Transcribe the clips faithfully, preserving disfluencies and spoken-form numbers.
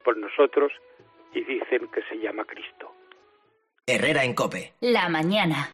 por nosotros y dicen que se llama Cristo. Herrera en COPE. La mañana.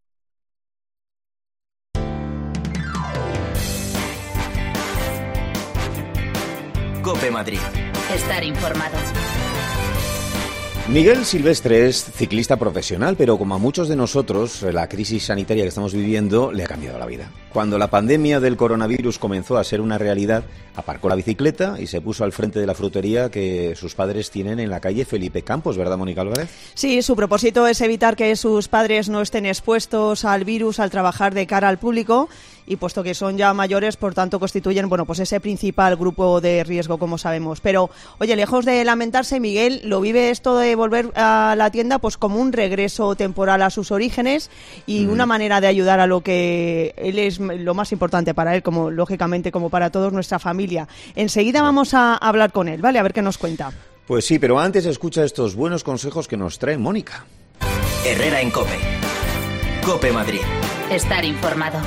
COPE Madrid. Estar informado. Miguel Silvestre es ciclista profesional, pero como a muchos de nosotros, la crisis sanitaria que estamos viviendo le ha cambiado la vida. Cuando la pandemia del coronavirus comenzó a ser una realidad, aparcó la bicicleta y se puso al frente de la frutería que sus padres tienen en la calle Felipe Campos, ¿verdad, Mónica Álvarez? Sí, su propósito es evitar que sus padres no estén expuestos al virus al trabajar de cara al público y puesto que son ya mayores, por tanto constituyen, bueno, pues ese principal grupo de riesgo, como sabemos. Pero, oye, lejos de lamentarse, Miguel lo vive esto de volver a la tienda pues como un regreso temporal a sus orígenes y mm. una manera de ayudar a lo que él es lo más importante para él, como lógicamente como para todos, nuestra familia. Enseguida vamos a hablar con él, ¿vale? A ver qué nos cuenta. Pues sí, pero antes escucha estos buenos consejos que nos trae Mónica. Herrera en COPE. COPE Madrid. Estar informado.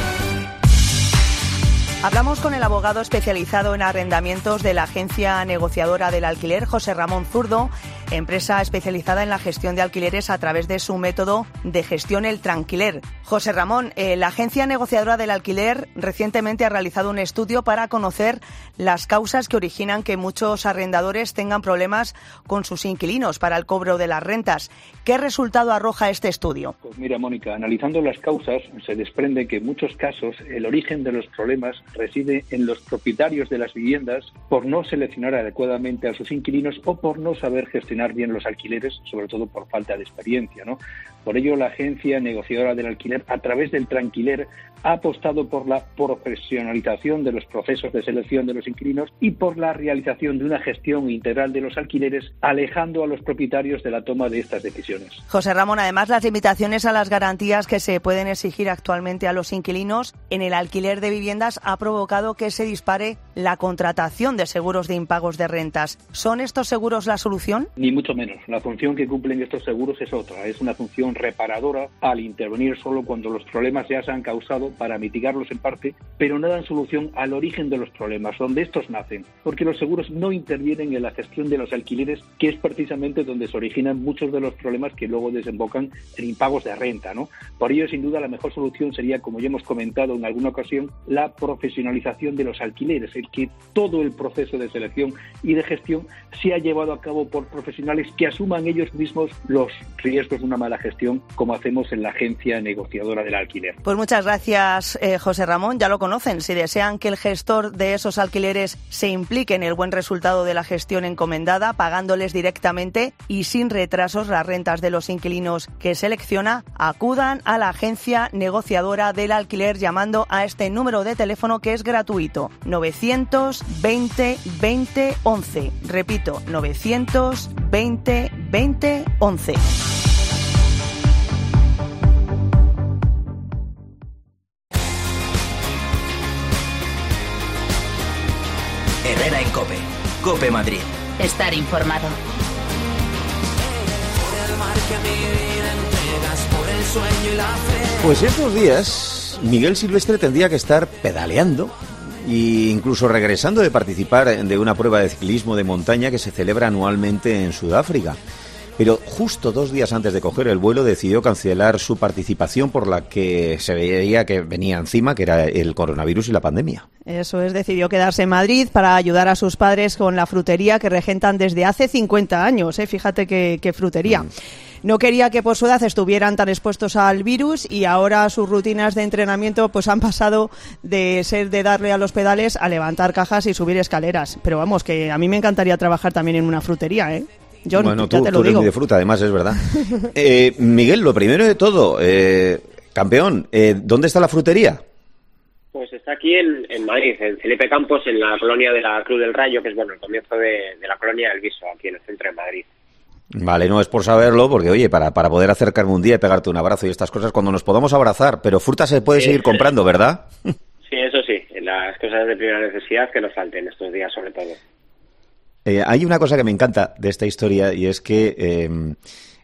Hablamos con el abogado especializado en arrendamientos de la agencia negociadora del alquiler, José Ramón Zurdo, empresa especializada en la gestión de alquileres a través de su método de gestión El Tranquiler. José Ramón, eh, la agencia negociadora del alquiler recientemente ha realizado un estudio para conocer las causas que originan que muchos arrendadores tengan problemas con sus inquilinos para el cobro de las rentas. ¿Qué resultado arroja este estudio? Pues mira, Mónica, analizando las causas se desprende que en muchos casos el origen de los problemas reside en los propietarios de las viviendas por no seleccionar adecuadamente a sus inquilinos o por no saber gestionar bien los alquileres, sobre todo por falta de experiencia, ¿no? Por ello, la agencia negociadora del alquiler, a través del Tranquiler, ha apostado por la profesionalización de los procesos de selección de los inquilinos y por la realización de una gestión integral de los alquileres, alejando a los propietarios de la toma de estas decisiones. José Ramón, además, las limitaciones a las garantías que se pueden exigir actualmente a los inquilinos en el alquiler de viviendas ha provocado que se dispare la contratación de seguros de impagos de rentas. ¿Son estos seguros la solución? Ni mucho menos. La función que cumplen estos seguros es otra. Es una función reparadora al intervenir solo cuando los problemas ya se han causado para mitigarlos en parte, pero no dan solución al origen de los problemas, donde estos nacen, porque los seguros no intervienen en la gestión de los alquileres, que es precisamente donde se originan muchos de los problemas que luego desembocan en impagos de renta, ¿no? Por ello, sin duda, la mejor solución sería, como ya hemos comentado en alguna ocasión, la profesionalización de los alquileres, el que todo el proceso de selección y de gestión sea llevado a cabo por profesionales que asuman ellos mismos los riesgos de una mala gestión, como hacemos en la agencia negociadora del alquiler. Pues muchas gracias, eh, José Ramón. Ya lo conocen. Si desean que el gestor de esos alquileres se implique en el buen resultado de la gestión encomendada, pagándoles directamente y sin retrasos las rentas de los inquilinos que selecciona, acudan a la agencia negociadora del alquiler llamando a este número de teléfono que es gratuito, novecientos veinte veinte once. Repito, novecientos veinte veinte once. Herrera en COPE. COPE Madrid. Estar informado. Pues estos días Miguel Silvestre tendría que estar pedaleando e incluso regresando de participar de una prueba de ciclismo de montaña que se celebra anualmente en Sudáfrica. Pero justo dos días antes de coger el vuelo decidió cancelar su participación por la que se veía que venía encima, que era el coronavirus y la pandemia. Eso es, decidió quedarse en Madrid para ayudar a sus padres con la frutería que regentan desde hace cincuenta años, ¿eh? Fíjate qué, qué frutería. Mm. No quería que por su edad estuvieran tan expuestos al virus y ahora sus rutinas de entrenamiento pues han pasado de ser de darle a los pedales a levantar cajas y subir escaleras. Pero vamos, que a mí me encantaría trabajar también en una frutería, ¿eh? Yo bueno, ya tú, te lo tú eres digo. muy de fruta, además, es verdad. eh, Miguel, lo primero de todo, eh, campeón, eh, ¿dónde está la frutería? Pues está aquí en, en Madrid, en Felipe Campos, en la colonia de la Cruz del Rayo, que es bueno el comienzo de, de la colonia del Viso, aquí en el centro de Madrid. Vale, no es por saberlo, porque oye, para, para poder acercarme un día y pegarte un abrazo y estas cosas, cuando nos podamos abrazar, pero fruta se puede sí, seguir comprando, ¿verdad? Sí, eso sí, las cosas de primera necesidad que nos falten estos días sobre todo. Eh, hay una cosa que me encanta de esta historia y es que eh,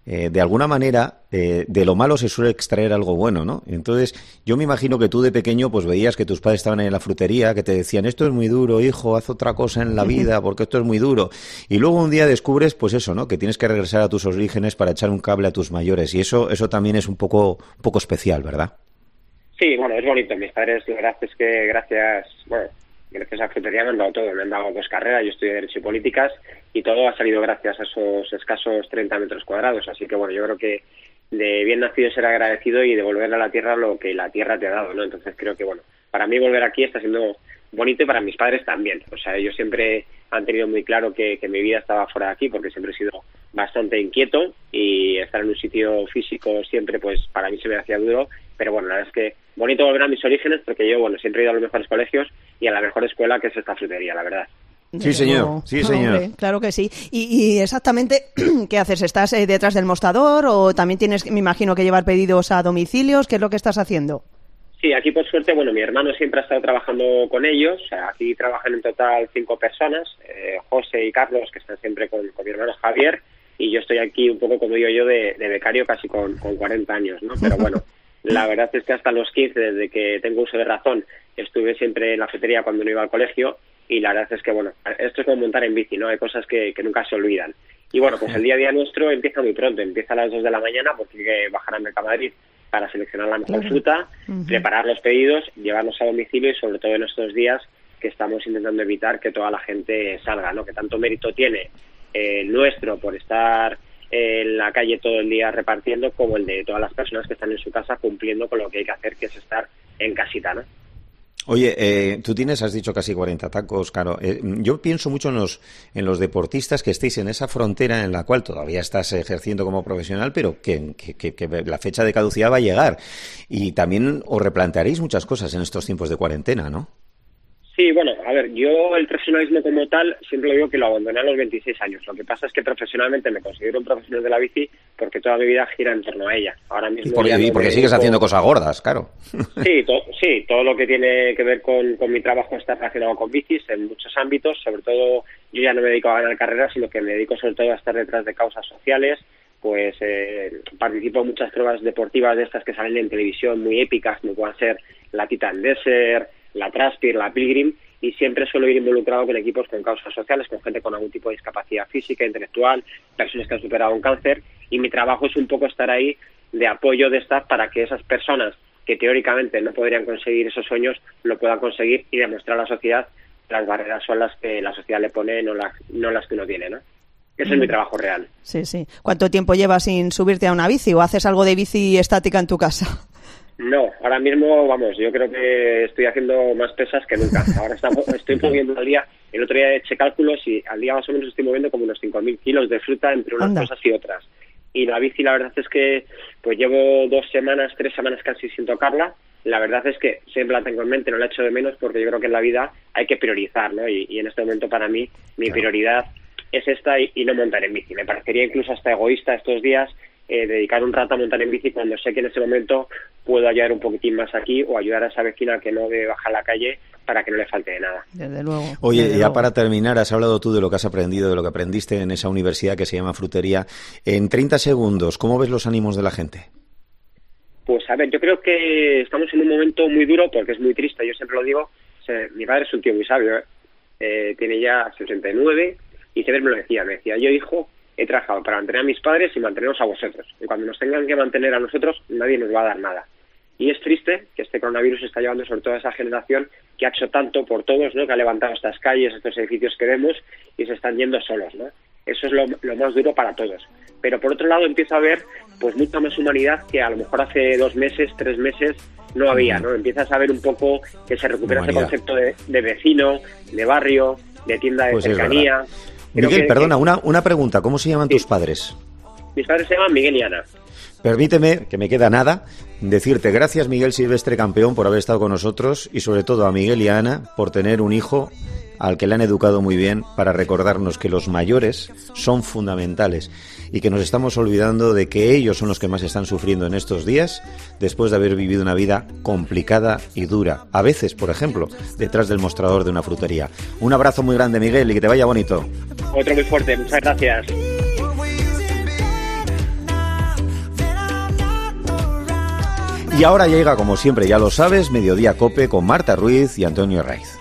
eh, de alguna manera, eh, de lo malo se suele extraer algo bueno, ¿no? Entonces, yo me imagino que tú de pequeño pues veías que tus padres estaban en la frutería, que te decían, esto es muy duro, hijo, haz otra cosa en la vida porque esto es muy duro. Y luego un día descubres, pues eso, ¿no? Que tienes que regresar a tus orígenes para echar un cable a tus mayores. Y eso eso también es un poco, un poco especial, ¿verdad? Sí, bueno, es bonito. Mis padres, la verdad es que gracias, bueno, gracias a la frutería me han dado todo. Me han dado dos carreras, yo estudié Derecho y Políticas y todo ha salido gracias a esos escasos treinta metros cuadrados. Así que, bueno, yo creo que de bien nacido ser agradecido y devolverle a la tierra lo que la tierra te ha dado, ¿no? Entonces creo que, bueno, para mí volver aquí está siendo bonito y para mis padres también. O sea, ellos siempre han tenido muy claro que, que mi vida estaba fuera de aquí porque siempre he sido bastante inquieto y estar en un sitio físico siempre, pues, para mí se me hacía duro. Pero bueno, la verdad es que bonito volver a mis orígenes porque yo, bueno, siempre he ido a los mejores colegios y a la mejor escuela, que es esta frutería, la verdad. Sí, señor. Sí, señor. Hombre, claro que sí. Y, y exactamente, ¿qué haces? ¿Estás eh, detrás del mostrador o también tienes, me imagino, que llevar pedidos a domicilios? ¿Qué es lo que estás haciendo? Sí, aquí por suerte, bueno, mi hermano siempre ha estado trabajando con ellos. O sea, aquí trabajan en total cinco personas, eh, José y Carlos, que están siempre con, con mi hermano Javier, y yo estoy aquí un poco, como digo yo, de, de becario casi con, con cuarenta años, ¿no? Pero bueno, la verdad es que hasta los quince, desde que tengo uso de razón, estuve siempre en la frutería cuando no iba al colegio, y la verdad es que, bueno, esto es como montar en bici, ¿no? Hay cosas que, que nunca se olvidan. Y bueno, pues el día a día nuestro empieza muy pronto, empieza a las dos de la mañana porque hay que bajar a Mercamadrid para seleccionar la mejor fruta, uh-huh. preparar los pedidos, llevarlos a domicilio y sobre todo en estos días que estamos intentando evitar que toda la gente salga, ¿no? Que tanto mérito tiene eh, nuestro por estar en la calle todo el día repartiendo como el de todas las personas que están en su casa cumpliendo con lo que hay que hacer, que es estar en casita, ¿no? Oye, eh, tú tienes, has dicho casi cuarenta tacos, Caro. Eh, yo pienso mucho en los en los deportistas que estéis en esa frontera en la cual todavía estás ejerciendo como profesional, pero que, que, que, que la fecha de caducidad va a llegar. Y también os replantearéis muchas cosas en estos tiempos de cuarentena, ¿no? Sí, bueno, a ver, yo el profesionalismo como tal siempre lo digo que lo abandoné a los veintiséis años. Lo que pasa es que profesionalmente me considero un profesional de la bici porque toda mi vida gira en torno a ella. Ahora mismo y porque, y porque sigues haciendo con... cosas gordas, claro. Sí, to, sí, todo lo que tiene que ver con, con mi trabajo está relacionado con bicis en muchos ámbitos. Sobre todo, yo ya no me dedico a ganar carreras, sino que me dedico sobre todo a estar detrás de causas sociales. Pues eh, participo en muchas pruebas deportivas de estas que salen en televisión muy épicas, como puedan ser la Titan Desert, la Transpir, la Pilgrim, y siempre suelo ir involucrado con equipos con causas sociales, con gente con algún tipo de discapacidad física, intelectual, personas que han superado un cáncer, y mi trabajo es un poco estar ahí de apoyo de staff para que esas personas que teóricamente no podrían conseguir esos sueños lo puedan conseguir y demostrar a la sociedad que las barreras son las que la sociedad le pone, no las, no las que uno tiene, ¿no? Ese mm. es mi trabajo real. Sí, sí. ¿Cuánto tiempo llevas sin subirte a una bici o haces algo de bici estática en tu casa? No, ahora mismo, vamos, yo creo que estoy haciendo más pesas que nunca. Ahora estamos, estoy moviendo al día, el otro día eché cálculos y al día más o menos estoy moviendo como unos cinco mil kilos de fruta entre unas Anda. cosas y otras. Y la bici, la verdad es que pues llevo dos semanas, tres semanas casi sin tocarla. La verdad es que siempre la tengo en mente, no la echo de menos porque yo creo que en la vida hay que priorizar, ¿no? Y, y en este momento para mí, mi claro. prioridad es esta y, y no montar en bici. Me parecería incluso hasta egoísta estos días Eh, dedicar un rato a montar en bici cuando sé que en ese momento puedo ayudar un poquitín más aquí o ayudar a esa vecina que no debe bajar a la calle para que no le falte de nada. Desde luego. Oye, desde ya luego. Para terminar, has hablado tú de lo que has aprendido, de lo que aprendiste en esa universidad que se llama Frutería. En treinta segundos, ¿cómo ves los ánimos de la gente? Pues a ver, yo creo que estamos en un momento muy duro porque es muy triste, yo siempre lo digo. O sea, mi padre es un tío muy sabio, ¿eh? Eh, tiene ya sesenta y nueve y siempre me lo decía, me decía, yo hijo, he trabajado para mantener a mis padres y manteneros a vosotros. Y cuando nos tengan que mantener a nosotros, nadie nos va a dar nada. Y es triste que este coronavirus está llevando sobre todo a esa generación que ha hecho tanto por todos, ¿no? Que ha levantado estas calles, estos edificios que vemos y se están yendo solos, ¿no? Eso es lo, lo más duro para todos. Pero por otro lado empieza a haber pues mucha más humanidad que a lo mejor hace dos meses, tres meses no había, ¿no? Empiezas a ver un poco que se recupera humanidad. Ese concepto de, de vecino, de barrio, de tienda de pues cercanía. Miguel, que, perdona, que... una, una pregunta. ¿Cómo se llaman sí. tus padres? Mis padres se llaman Miguel y Ana. Permíteme, que me queda nada, decirte gracias, Miguel Silvestre, campeón, por haber estado con nosotros y sobre todo a Miguel y a Ana por tener un hijo al que le han educado muy bien para recordarnos que los mayores son fundamentales y que nos estamos olvidando de que ellos son los que más están sufriendo en estos días después de haber vivido una vida complicada y dura. A veces, por ejemplo, detrás del mostrador de una frutería. Un abrazo muy grande, Miguel, y que te vaya bonito. Otro muy fuerte, muchas gracias. Y ahora llega, como siempre, ya lo sabes, Mediodía Cope con Marta Ruiz y Antonio Raiz.